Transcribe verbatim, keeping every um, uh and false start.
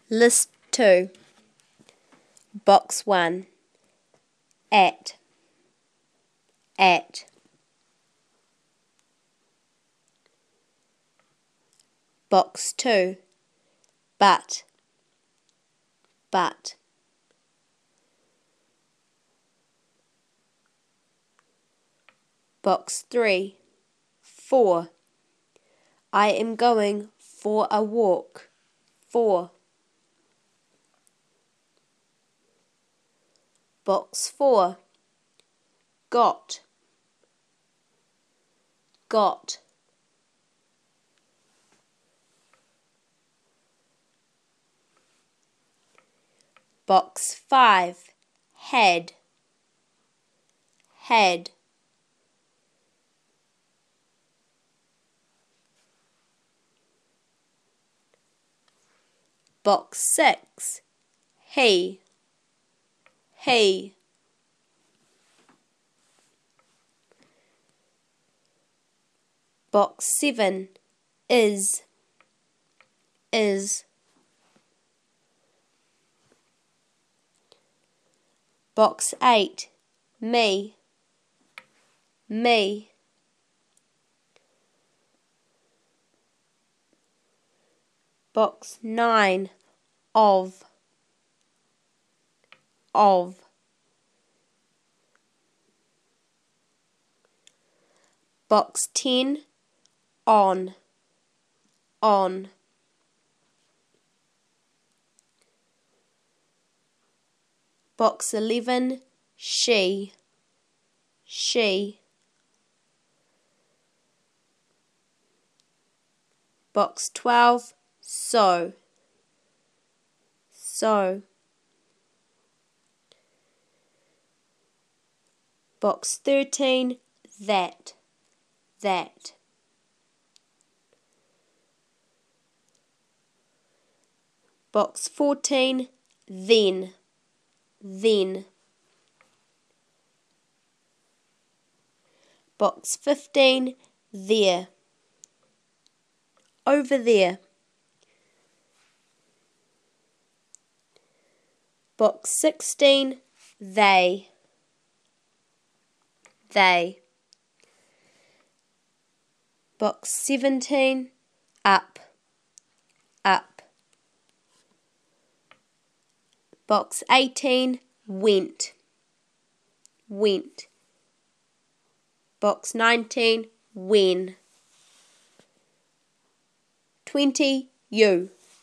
List two. Box one. At. At. Box two. But. But. Box three. For. I am going for a walk. For. Box four. Got. Got. Box five. Had. Had. Box six. He. He. Box seven. Is. Is. Box eight. Me. Me. Box nine. Of. Of. Box ten. On. On. Box eleven. She. She. Box twelve. So. So. Box thirteen. That. That. Box fourteen. Then. Then. Box fifteen. There. Over there. Box sixteen. They. They. Box seventeen. Up. Up. Box eighteen. Went. Went. Box nineteen. When. twenty. You.